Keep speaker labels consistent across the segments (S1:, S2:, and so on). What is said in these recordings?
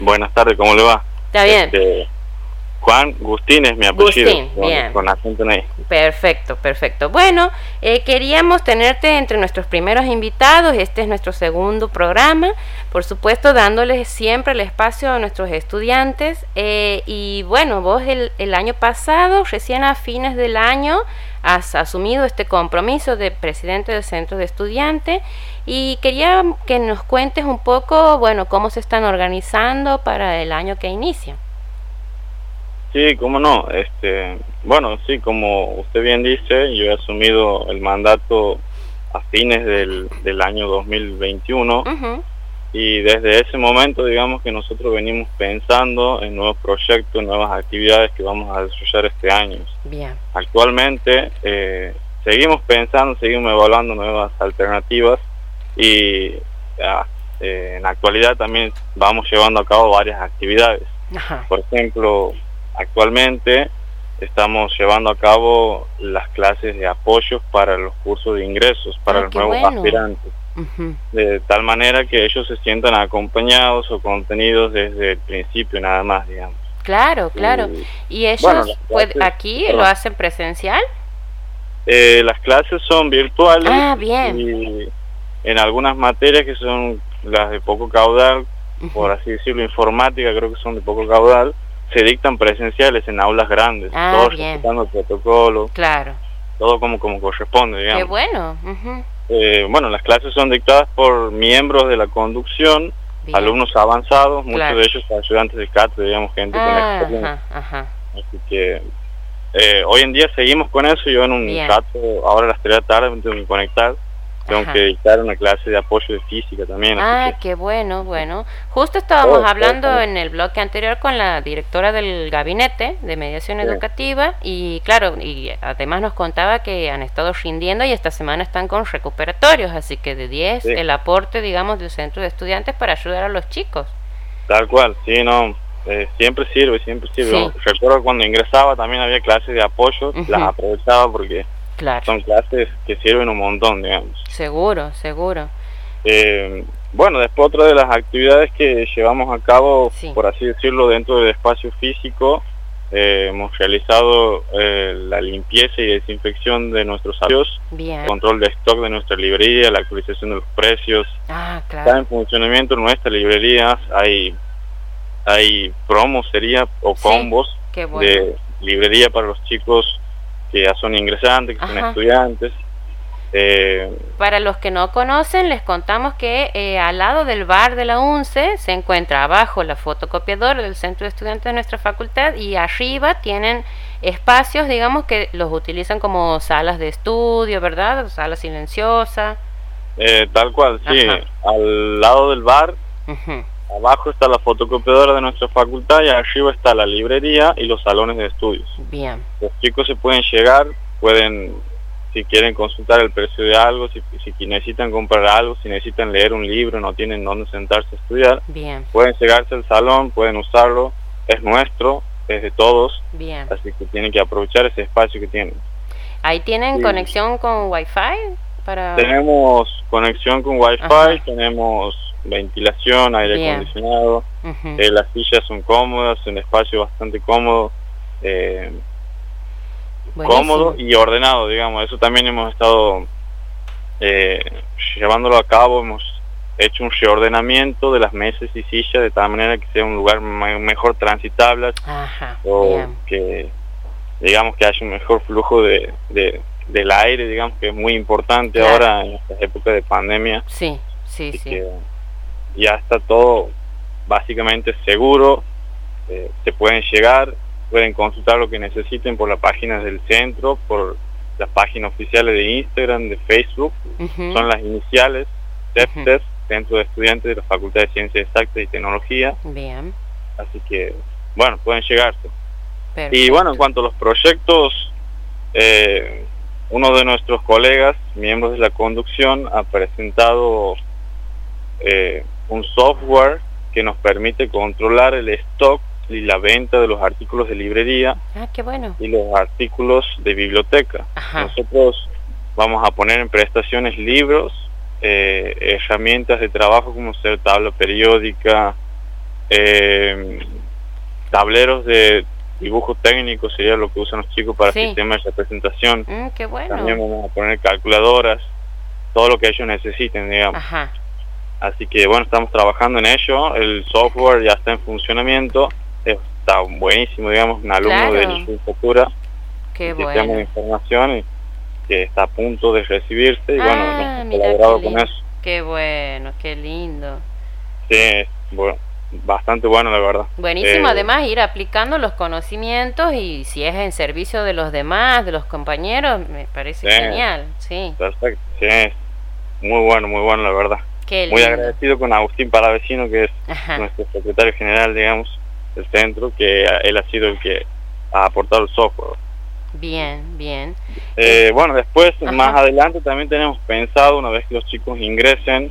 S1: Buenas tardes, ¿cómo le va?
S2: Está bien.
S1: Juan Gustín es mi apellido.
S2: Gustín, bien.
S1: Con acento en ahí.
S2: Perfecto, perfecto. Bueno, queríamos tenerte entre nuestros primeros invitados. Este es nuestro segundo programa. Por supuesto, dándoles siempre el espacio a nuestros estudiantes. Y bueno, vos el año pasado, recién a fines del año, has asumido este compromiso de presidente del centro de estudiantes. Y quería que nos cuentes un poco, bueno, cómo se están organizando para el año que inicia.
S1: Sí, cómo no. Bueno, sí, como usted bien dice, yo he asumido el mandato a fines del año 2021 y desde ese momento, digamos que nosotros venimos pensando en nuevos proyectos, nuevas actividades que vamos a desarrollar este año.
S2: Bien.
S1: Actualmente seguimos pensando, seguimos evaluando nuevas alternativas y en la actualidad también vamos llevando a cabo varias actividades.
S2: Ajá.
S1: Por ejemplo, actualmente estamos llevando a cabo las clases de apoyo para los cursos de ingresos, para los nuevos aspirantes, de tal manera que ellos se sientan acompañados o contenidos desde el principio nada más, digamos.
S2: Claro, claro. ¿Y ellos
S1: bueno,
S2: aquí lo hacen presencial?
S1: Las clases son virtuales.
S2: Ah, bien.
S1: Y en algunas materias que son las de poco caudal, por así decirlo, informática, creo que son de poco caudal, se dictan presenciales en aulas grandes, todo respetando el protocolo,
S2: claro,
S1: todo como corresponde, digamos.
S2: Qué bueno.
S1: Bueno, las clases son dictadas por miembros de la conducción, bien, alumnos avanzados, muchos de ellos ayudantes de cátedra, digamos, gente con experiencia. Así que hoy en día seguimos con eso. Yo en un rato, ahora a las 3 de la tarde me tengo que conectar. Tengo que dictar una clase de apoyo de física también.
S2: Qué bueno, bueno. Justo estábamos hablando en el bloque anterior con la directora del gabinete de mediación educativa y claro, y además nos contaba que han estado rindiendo y esta semana están con recuperatorios, así que de 10 el aporte, digamos, del centro de estudiantes para ayudar a los chicos.
S1: Tal cual, sí, no, siempre sirve, siempre sirve. Sí. Recuerdo cuando ingresaba también había clases de apoyo, las aprovechaba porque... Claro. Son clases que sirven un montón, digamos.
S2: Seguro, seguro.
S1: Bueno, después otra de las actividades que llevamos a cabo, por así decirlo, dentro del espacio físico, hemos realizado la limpieza y desinfección de nuestros sitios, control de stock de nuestra librería, la actualización de los precios.
S2: Claro.
S1: Está en funcionamiento nuestras librerías, hay promos, o combos de librería para los chicos que ya son ingresantes, que son estudiantes.
S2: Para los que no conocen, les contamos que al lado del bar de la UNCE se encuentra abajo la fotocopiadora del centro de estudiantes de nuestra facultad y arriba tienen espacios, digamos, que los utilizan como salas de estudio, ¿verdad? Sala silenciosa.
S1: Tal cual, sí. Al lado del bar, abajo está la fotocopiadora de nuestra facultad y arriba está la librería y los salones de estudios.
S2: Bien.
S1: Los chicos se pueden llegar, si quieren consultar el precio de algo, si necesitan comprar algo, si necesitan leer un libro, no tienen dónde sentarse a estudiar, pueden llegarse al salón, pueden usarlo, es nuestro, es de todos, así que tienen que aprovechar ese espacio que tienen.
S2: ¿Ahí tienen conexión con Wi-Fi?
S1: Tenemos conexión con Wi-Fi, tenemos ventilación, aire acondicionado, las sillas son cómodas, un espacio bastante cómodo, cómodo y ordenado, digamos. Eso también hemos estado llevándolo a cabo. Hemos hecho un reordenamiento de las mesas y sillas de tal manera que sea un lugar mejor transitable, que digamos que haya un mejor flujo del aire, digamos, que es muy importante ahora en esta época de pandemia.
S2: Sí.
S1: Que ya está todo básicamente seguro, se pueden llegar, pueden consultar lo que necesiten por las páginas del centro, por las páginas oficiales de Instagram, de Facebook, son las iniciales, CEPTES, Centro de Estudiantes de la Facultad de Ciencias Exactas y Tecnología.
S2: Bien.
S1: Así que, bueno, pueden llegarse.
S2: Perfecto.
S1: Y bueno, en cuanto a los proyectos, uno de nuestros colegas, miembros de la conducción, ha presentado un software que nos permite controlar el stock y la venta de los artículos de librería
S2: qué bueno.
S1: y los artículos de biblioteca. Nosotros vamos a poner en prestaciones libros, herramientas de trabajo como ser tabla periódica, tableros de dibujo técnico sería lo que usan los chicos para
S2: Sí.
S1: sistemas de representación.
S2: Qué bueno.
S1: También vamos a poner calculadoras, todo lo que ellos necesiten, digamos.
S2: Ajá.
S1: Así que bueno, estamos trabajando en ello, el software ya está en funcionamiento, está buenísimo, digamos, un alumno
S2: Claro.
S1: de licenciatura,
S2: Qué
S1: sistema
S2: bueno.
S1: de información, y que está a punto de recibirse, y bueno,
S2: Ah,
S1: hemos
S2: mira,
S1: colaborado
S2: qué
S1: con
S2: lindo.
S1: eso.
S2: Qué bueno, qué lindo.
S1: Sí, bueno, bastante bueno, la verdad.
S2: Buenísimo, además ir aplicando los conocimientos y si es en servicio de los demás, de los compañeros, me parece
S1: Sí.
S2: genial, sí.
S1: Perfecto, sí, muy bueno, la verdad.
S2: Qué
S1: Muy
S2: lindo.
S1: agradecido con Agustín Palavecino, que es
S2: Ajá.
S1: nuestro secretario general, digamos, del centro, que él ha sido el que ha aportado el software.
S2: Bien, bien.
S1: Bueno, después,
S2: Ajá.
S1: más adelante, también tenemos pensado, una vez que los chicos ingresen,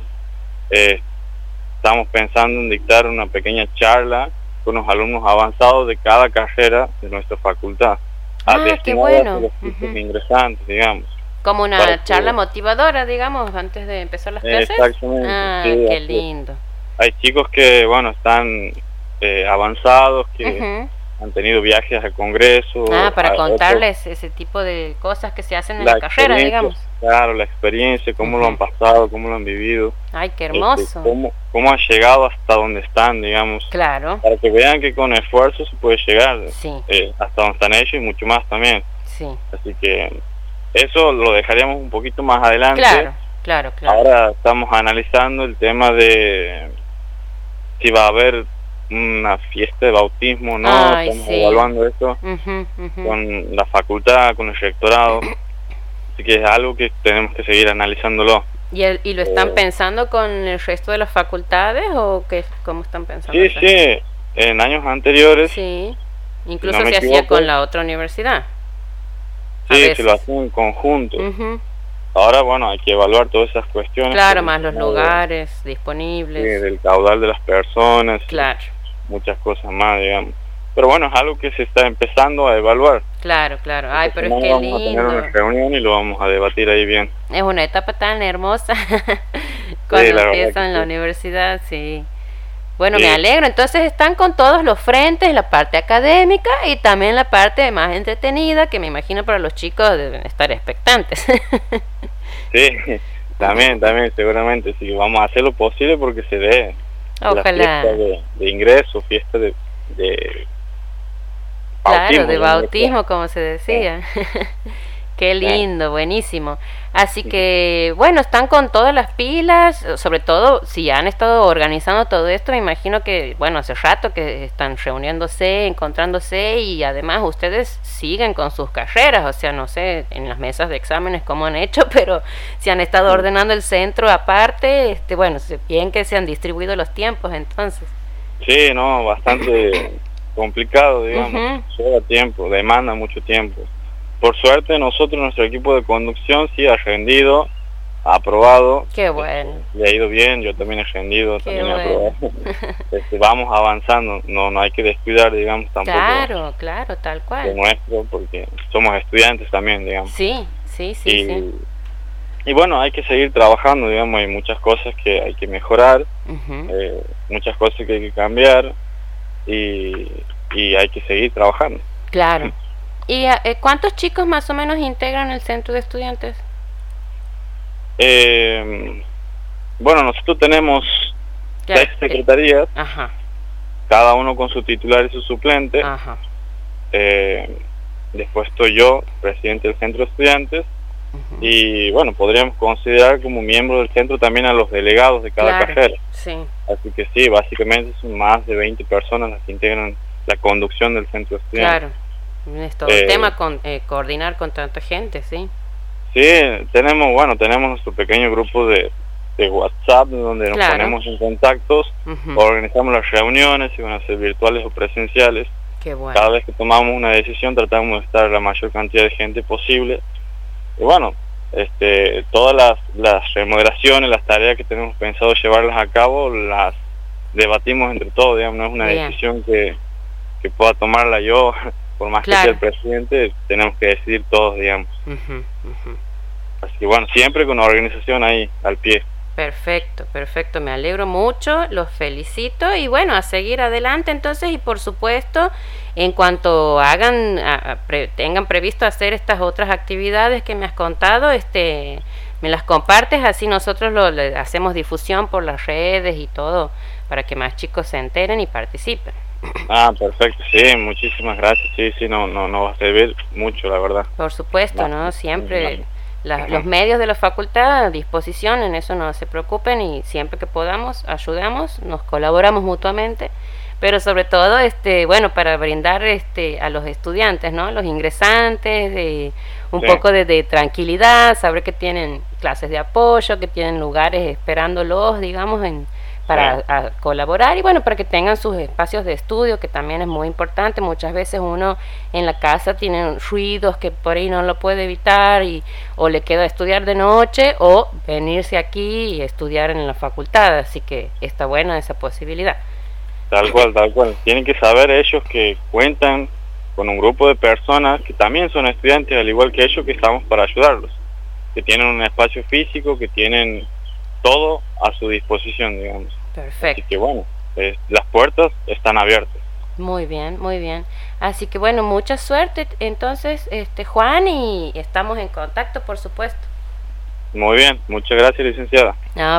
S1: estamos pensando en dictar una pequeña charla con los alumnos avanzados de cada carrera de nuestra facultad.
S2: Ah, qué
S1: destinada
S2: bueno.
S1: a los chicos
S2: Ujú.
S1: ingresantes, digamos.
S2: Como
S1: para
S2: una
S1: que-
S2: charla motivadora, digamos, antes de empezar las clases.
S1: Exactamente,
S2: Ah,
S1: sí,
S2: qué
S1: así es.
S2: lindo.
S1: Hay chicos que, bueno, están avanzados, que
S2: Ujú.
S1: han tenido viajes al congreso.
S2: Ah, para
S1: a otros-
S2: contarles ese tipo de cosas que se hacen en
S1: la
S2: la carrera,
S1: experiencia,
S2: digamos.
S1: claro, la experiencia, cómo lo han
S2: Ujú.
S1: pasado, cómo lo han vivido.
S2: Ay, qué hermoso.
S1: Cómo han llegado hasta donde están, digamos.
S2: Claro,
S1: Para que vean que con esfuerzo se puede llegar
S2: sí,
S1: hasta donde están ellos y mucho más también.
S2: sí.
S1: Así que eso lo dejaríamos un poquito más adelante.
S2: Claro, claro, claro.
S1: Ahora estamos analizando el tema de si va a haber una fiesta de bautismo o no.
S2: Ay,
S1: Estamos
S2: sí.
S1: evaluando eso
S2: Ujú, ujú.
S1: con la facultad, con el rectorado. Así que es algo que tenemos que seguir analizándolo.
S2: ¿Y lo están
S1: Eh,
S2: pensando con el resto de las facultades o qué, cómo están pensando?
S1: Sí,
S2: hacerlo?
S1: sí. En años anteriores,
S2: Sí, incluso
S1: no me
S2: se hacía
S1: equivoco.
S2: con la otra universidad. A
S1: sí, se
S2: veces.
S1: lo hacen en conjunto.
S2: Ujú.
S1: Ahora, bueno, hay que evaluar todas esas cuestiones.
S2: Claro,
S1: por
S2: más
S1: el
S2: los
S1: tema de-
S2: lugares
S1: sí,
S2: disponibles.
S1: del caudal de las personas, y
S2: Claro,
S1: muchas cosas más, digamos. Pero bueno, es algo que se está empezando a evaluar.
S2: claro, claro. Ay,
S1: Esta
S2: pero es
S1: semana
S2: que
S1: vamos a tener una
S2: lindo.
S1: reunión y lo vamos a debatir ahí bien.
S2: Es una etapa tan hermosa cuando
S1: la verdad
S2: empiezan
S1: que
S2: la
S1: sí.
S2: universidad, sí. Bueno, me
S1: Sí.
S2: alegro. Entonces están con todos los frentes, la parte académica y también la parte más entretenida, que me imagino para los chicos deben estar expectantes.
S1: Sí, también, seguramente. Sí, vamos a hacer lo posible porque se dé la
S2: Ojalá.
S1: fiesta de ingreso, fiesta de
S2: Claro, de
S1: digamos,
S2: bautismo, como se decía. Qué lindo, buenísimo. Así que, bueno, están con todas las pilas, sobre todo si han estado organizando todo esto, me imagino que, bueno, hace rato que están reuniéndose, encontrándose y además ustedes siguen con sus carreras, o sea, no sé, en las mesas de exámenes cómo han hecho, pero si han estado ordenando el centro aparte, bueno, bien que se han distribuido los tiempos entonces.
S1: Sí, no, bastante complicado, digamos.
S2: Ujú.
S1: Lleva tiempo, demanda mucho tiempo. Por suerte, nosotros, nuestro equipo de conducción, sí ha rendido, ha aprobado.
S2: Qué bueno.
S1: Le ha ido bien, yo también he rendido,
S2: Qué
S1: también he
S2: bueno.
S1: aprobado. Vamos avanzando, no hay que descuidar, digamos, tampoco
S2: Claro, claro, tal
S1: lo
S2: cual.
S1: nuestro, porque somos estudiantes también, digamos.
S2: Sí, sí, sí,
S1: y,
S2: sí.
S1: y bueno, hay que seguir trabajando, digamos, hay muchas cosas que hay que mejorar,
S2: Ujú.
S1: muchas cosas que hay que cambiar y hay que seguir trabajando.
S2: Claro. ¿Y cuántos chicos más o menos integran el centro de estudiantes?
S1: Bueno, nosotros tenemos
S2: Claro,
S1: 6 secretarías,
S2: ajá,
S1: cada uno con su titular y su suplente.
S2: ajá.
S1: Después estoy yo, presidente del centro de estudiantes,
S2: Ujú.
S1: y bueno, podríamos considerar como miembro del centro también a los delegados de cada
S2: Claro,
S1: carrera.
S2: sí,
S1: Así que sí, básicamente son más de 20 personas las que integran la conducción del centro de estudiantes.
S2: claro. Es todo un tema coordinar con tanta gente, sí.
S1: Sí, tenemos nuestro pequeño grupo de WhatsApp donde nos
S2: Claro.
S1: ponemos en contactos,
S2: Ujú.
S1: organizamos las reuniones, si van a ser virtuales o presenciales.
S2: Qué bueno.
S1: Cada vez que tomamos una decisión tratamos de estar la mayor cantidad de gente posible. Y bueno, todas las remodelaciones, las tareas que tenemos pensado llevarlas a cabo, las debatimos entre todos, digamos, no es una
S2: Bien.
S1: decisión que pueda tomarla yo, por más que sea
S2: Claro.
S1: el presidente, tenemos que decidir todos, digamos.
S2: Ujú, ujú.
S1: Así que bueno, siempre con una organización ahí al pie.
S2: Perfecto, perfecto, me alegro mucho, los felicito y bueno, a seguir adelante entonces y por supuesto, en cuanto hagan, tengan previsto hacer estas otras actividades que me has contado, me las compartes, así nosotros le hacemos difusión por las redes y todo para que más chicos se enteren y participen.
S1: Ah, perfecto, sí, muchísimas gracias, sí, sí, no va a servir mucho, la verdad.
S2: Por supuesto, ¿no? Siempre los medios de la facultad a disposición, en eso no se preocupen y siempre que podamos ayudamos, nos colaboramos mutuamente, pero sobre todo, bueno, para brindar a los estudiantes, ¿no? Los ingresantes, un poco de tranquilidad, saber que tienen clases de apoyo, que tienen lugares esperándolos, digamos, para colaborar y bueno, para que tengan sus espacios de estudio, que también es muy importante. Muchas veces uno en la casa tiene ruidos que por ahí no lo puede evitar o le queda estudiar de noche o venirse aquí y estudiar en la facultad, así que está buena esa posibilidad.
S1: Tal cual, tal cual. Tienen que saber ellos que cuentan con un grupo de personas que también son estudiantes, al igual que ellos, que estamos para ayudarlos, que tienen un espacio físico, que tienen todo a su disposición, digamos.
S2: Perfecto.
S1: Así que bueno, las puertas están abiertas.
S2: Muy bien, muy bien. Así que bueno, mucha suerte entonces, Juan, y estamos en contacto, por supuesto.
S1: Muy bien, muchas gracias, licenciada.
S2: No,